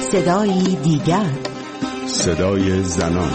صدایی دیگر، صدای زنان.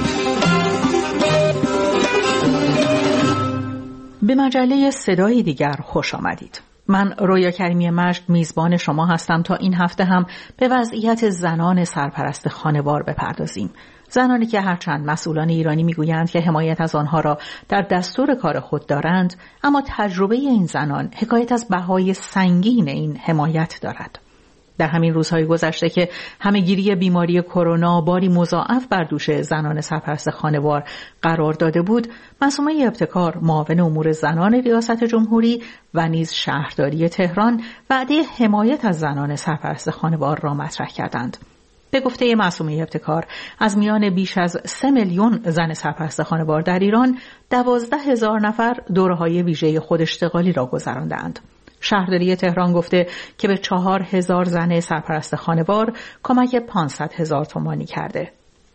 به مجله صدایی دیگر خوش آمدید. من رویا کریمی مجد میزبان شما هستم تا این هفته هم به وضعیت زنان سرپرست خانوار بپردازیم. زنانی که هرچند مسئولان ایرانی میگویند که حمایت از آنها را در دستور کار خود دارند، اما تجربه این زنان حکایت از بهای سنگین این حمایت دارد. در همین روزهای گذشته که همه‌گیری بیماری کرونا باری مضاعف بر دوش زنان سرپرست خانوار قرار داده بود، معصومه ابتکار، معاون امور زنان ریاست جمهوری و نیز شهرداری تهران وعده حمایت از زنان سرپرست خانوار را مطرح کردند. به گفته معصومه ابتکار، از میان بیش از 3 میلیون زن سرپرست خانوار در ایران، 12,000 نفر دوره‌های ویژه خوداشتغالی را گذراندند. شهرداری تهران گفته که به 4,000 زن سرپرست خانوار کمک 500,000 تومانی کرده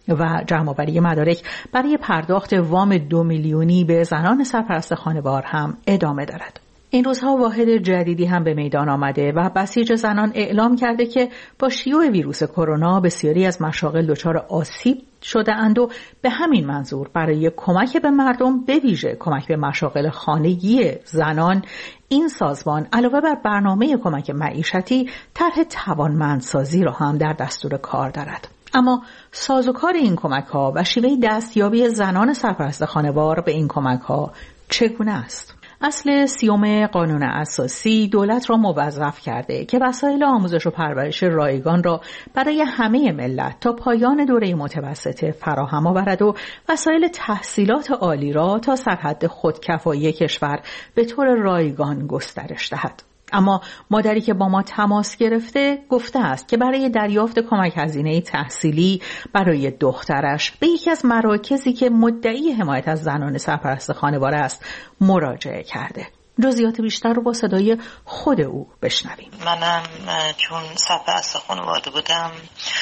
و جمع‌آوری مدارک برای پرداخت وام 2 میلیونی به زنان سرپرست خانوار هم ادامه دارد. این روزها واحد جدیدی هم به میدان آمده و بسیج زنان اعلام کرده که با شیوع ویروس کرونا بسیاری از مشاغل دچار آسیب شده اند و به همین منظور برای کمک به مردم، به ویژه کمک به مشاغل خانگی زنان، این سازمان علاوه بر برنامه کمک معیشتی طرح توانمندسازی را هم در دستور کار دارد. اما سازوکار این کمک‌ها و شیوه دستیابی زنان سرپرست خانوار به این کمک‌ها چگونه است؟ اصل 30 قانون اساسی دولت را موظف کرده که وسایل آموزش و پرورش رایگان را برای همه ملت تا پایان دوره متوسطه فراهم آورد و وسایل تحصیلات عالی را تا سرحد خودکفایی کشور به طور رایگان گسترش دهد. اما مادری که با ما تماس گرفته گفته است که برای دریافت کمک هزینه تحصیلی برای دخترش به یکی از مراکزی که مدعی حمایت از زنان سرپرست خانوار است مراجعه کرده. جزئیات بیشتر رو با صدای خود او بشنویم. منم چون سرپرست خانواده بودم،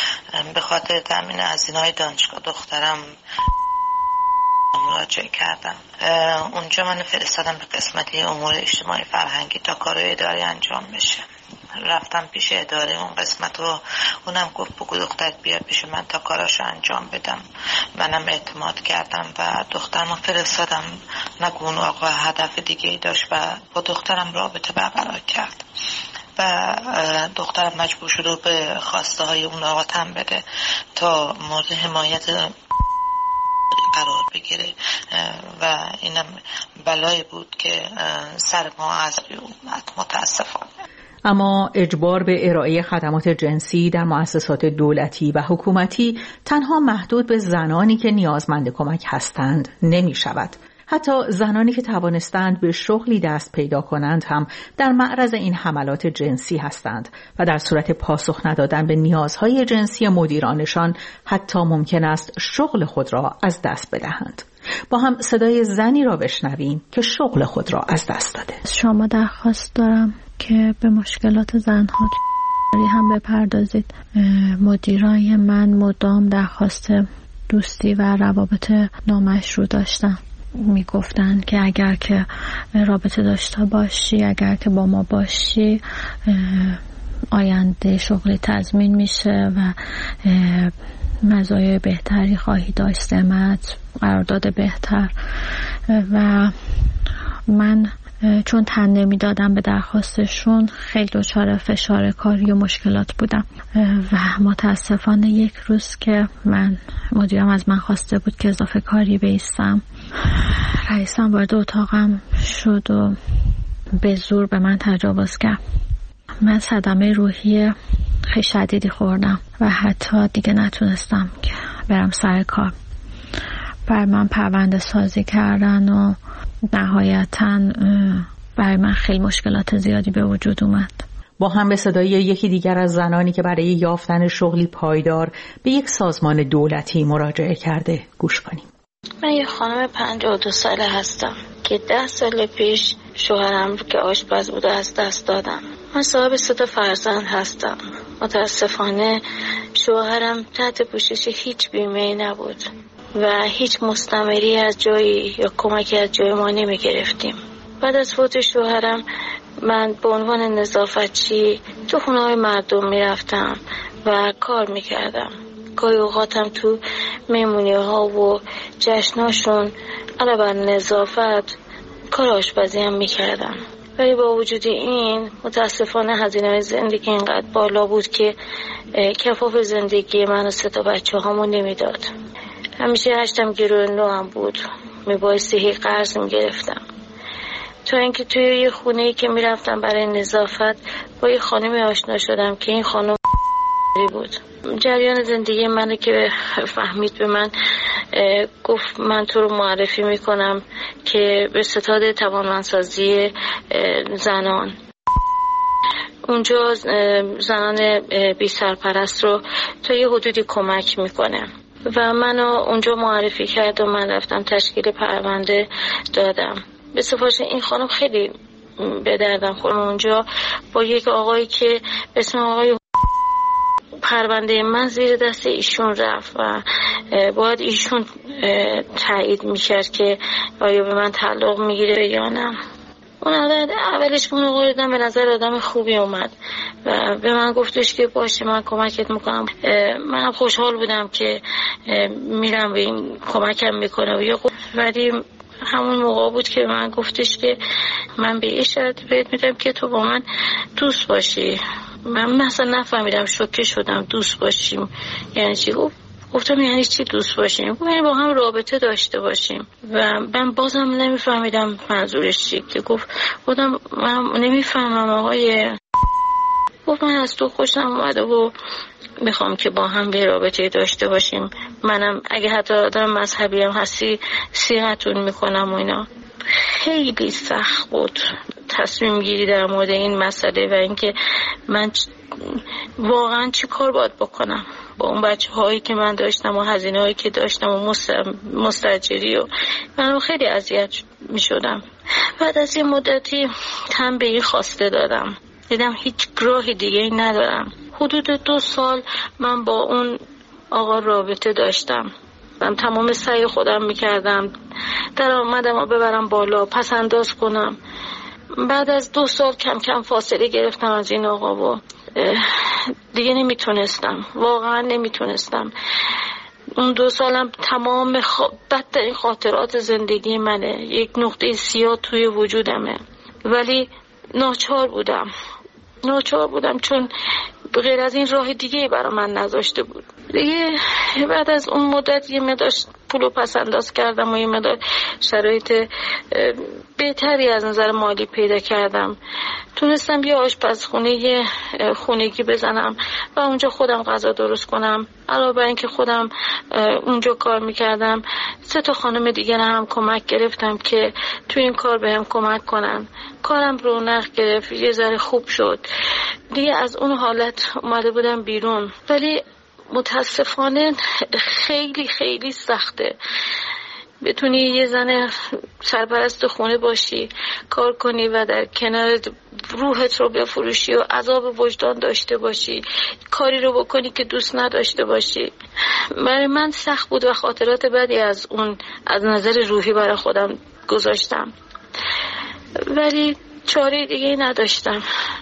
به خاطر تامین هزینه‌های دانشگاه دخترم مراجعه کردم. اونجا من فرستادم به قسمت امور اجتماعی فرهنگی تا کار اداری انجام بشه. رفتم پیش اداره اون قسمت و اونم گفت بگو دخترت بیاد پیش من تا کاراشو انجام بدم. منم اعتماد کردم و دخترمو فرستادم. نگو اون آقا هدف دیگه ای داشت و با دخترم رابطه برقرار کرد و دخترم مجبور شد به خواسته های اون آقا تن بده تا مورد حمایت قرار بگیره و اینم بلایی بود که سر ما از اومد متاسفانه. اما اجبار به ارائه خدمات جنسی در مؤسسات دولتی و حکومتی تنها محدود به زنانی که نیازمند کمک هستند نمی شود. حتی زنانی که توانستند به شغلی دست پیدا کنند هم در معرض این حملات جنسی هستند و در صورت پاسخ ندادن به نیازهای جنسی مدیرانشان حتی ممکن است شغل خود را از دست بدهند. با هم صدای زنی را بشنویم که شغل خود را از دست داده. شما درخواست دارم که به مشکلات زنها هم بپردازید. مدیرای من مدام درخواست دوستی و روابط نامشروع داشتن. میگفتن که اگر که رابطه داشته باشی، اگر که با ما باشی، آینده شغلی تضمین میشه و مزایای بهتری خواهی داشت، سمت، قرارداد بهتر. و من چون تن نمیدادم به درخواستشون، خیلی دچار فشار کاری و مشکلات بودم و متاسفانه یک روز که مدیرم از من خواسته بود که اضافه کاری بایستم، رئیسم وارد اتاقم شد و به زور به من تجاوز کرد. من صدمه روحی خیلی شدیدی خوردم و حتی دیگه نتونستم که برم سر کار. بر من پرونده سازی کردن و نهایتاً برای من خیلی مشکلات زیادی به وجود اومد. با هم به صدای یکی دیگر از زنانی که برای یافتن شغلی پایدار به یک سازمان دولتی مراجعه کرده گوش کنیم. من یه خانم 52 ساله هستم که 10 سال پیش شوهرم رو که آشپز بود از دست دادم. من صاحب 3 فرزند هستم. متاسفانه شوهرم تحت پوشش هیچ بیمه‌ای نبود و هیچ مستمری از جایی یا کمکی از جای ما نمی گرفتیم. بعد از فوت شوهرم من به عنوان نظافتچی تو خونه‌های مردم می رفتم و کار میکردم. گاهی اوقاتم تو مهمونی ها و جشناشون علاوه بر نظافت کار آشپزی هم میکردم. ولی با وجود این متاسفانه هزینه‌های زندگی اینقدر بالا بود که کفاف زندگی من و 3 بچه هامو نمیداد. همیشه هشتم گرو نو هم بود، میبایستی قرض میگرفتم. تا اینکه توی یه خونه‌ای که میرفتم برای نظافت با یه خانمی آشنا شدم که این خانم بود. جریان زندگی منو که فهمید به من گفت من تو رو معرفی میکنم که به ستاد توانمندسازی زنان. اونجا زنان بی سرپرست رو تا یه حدودی کمک میکنه و منو اونجا معرفی کرد و من رفتم تشکیل پرونده دادم. به سفارش این خانم خیلی به دردم خورد. اونجا با یک آقایی که اسم آقای پرونده من زیر دست ایشون رفت و باید ایشون تایید میکرد که آیا به من تعلق میگیره یا نه. اون اولش اون آقای به نظر آدم خوبی اومد و به من گفتش که باشه من کمکت میکنم. من خوشحال بودم که میرم به این کمکم میکنه ولی همون موقع بود که من گفتش که من به یه شرط بهت میدم که تو با من دوست باشی. من مثلا نفهمیدم، شوکه شدم. دوست باشیم یعنی چی؟ گفتم یعنی چی دوست باشیم؟ یعنی با هم رابطه داشته باشیم و من بازم نمیفهمیدم منظورش چی. که گفتم من نمیفهمم آقای. گفت من از تو خوشم اومده و میخوام که با هم به رابطه داشته باشیم. منم اگه حتی آدم مذهبی هم هستی صیغتون میکنم و اینا. خیلی سخت بود تصمیم گیری در مورد این مسئله و اینکه من واقعا چی کار باید بکنم با اون بچه هایی که من داشتم و هزینه هایی که داشتم و مستاجری و من خیلی اذیت می شدم. بعد از این مدتی تن به این خواسته دادم، دیدم هیچ راه دیگه ای ندارم. حدود 2 سال من با اون آقا رابطه داشتم. من تمام سعی خودم میکردم درآمدم رو ببرم بالا، پس انداز کنم. بعد از 2 سال کم کم فاصله گرفتم از این آقا و دیگه نمیتونستم، واقعا نمیتونستم. اون 2 سالم تمام بدترین خاطرات زندگی منه، یک نقطه سیاه توی وجودمه. ولی ناچار بودم چون غیر از این راه دیگه برای من نذاشته بود. دیگه بعد از اون مدت یه مقدار پولو پس انداز کردم و یه مقدار شرایط بهتری از نظر مالی پیدا کردم. تونستم یه آشپزخونه خونگی بزنم و اونجا خودم غذا درست کنم. علاوه بر اینکه خودم اونجا کار میکردم 3 خانم دیگر هم کمک گرفتم که توی این کار بهم کمک کنن. کارم رونق گرفت، یه ذره خوب شد. دیگه از اون حالت اومده بودم بیرون. ولی متاسفانه خیلی خیلی سخته بتونی یه زن سرپرست خونه باشی، کار کنی و در کنار روحت رو بفروشی و عذاب وجدان داشته باشی، کاری رو بکنی که دوست نداشته باشی. برای من سخت بود و خاطرات بدی از نظر روحی برای خودم گذاشتم. ولی چاره دیگه نداشتم.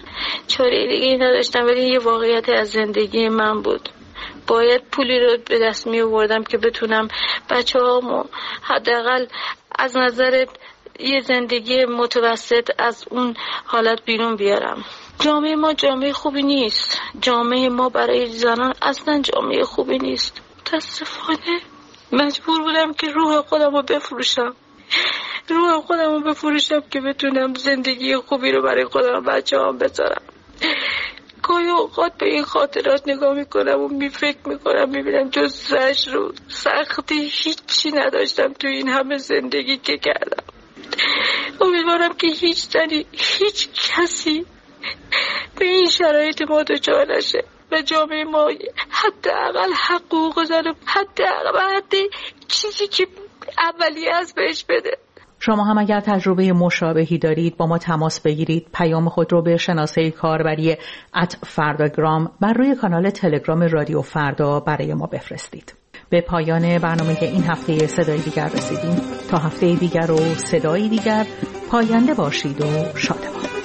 ولی یه واقعیت از زندگی من بود. باید پولی رو به دست می آوردم که بتونم بچه‌هامو حداقل از نظر یه زندگی متوسط از اون حالت بیرون بیارم. جامعه ما جامعه خوبی نیست. جامعه ما برای زنان اصلا جامعه خوبی نیست. متاسفانه مجبور بودم که روح خودم رو بفروشم که بتونم زندگی خوبی رو برای خودم و بچه‌هام بذارم. گاهی اوقات به این خاطرات نگاه میکنم و فکر میکنم میبینم جز زجر و سختی هیچی نداشتم تو این همه زندگی که کردم. امیدوارم که هیچ زنی، هیچ کسی به این شرایط ما دچار نشه و جامعه ما حداقل حقوق زن، حداقل چیزی که اولیه از بهش بده. شما هم اگر تجربه مشابهی دارید با ما تماس بگیرید. پیام خود رو به شناسه کاربری @فرداگرام بر روی کانال تلگرام رادیو فردا برای ما بفرستید. به پایان برنامه این هفته صدای دیگر رسیدیم. تا هفته دیگر و صدای دیگر، پاینده باشید و شادمان.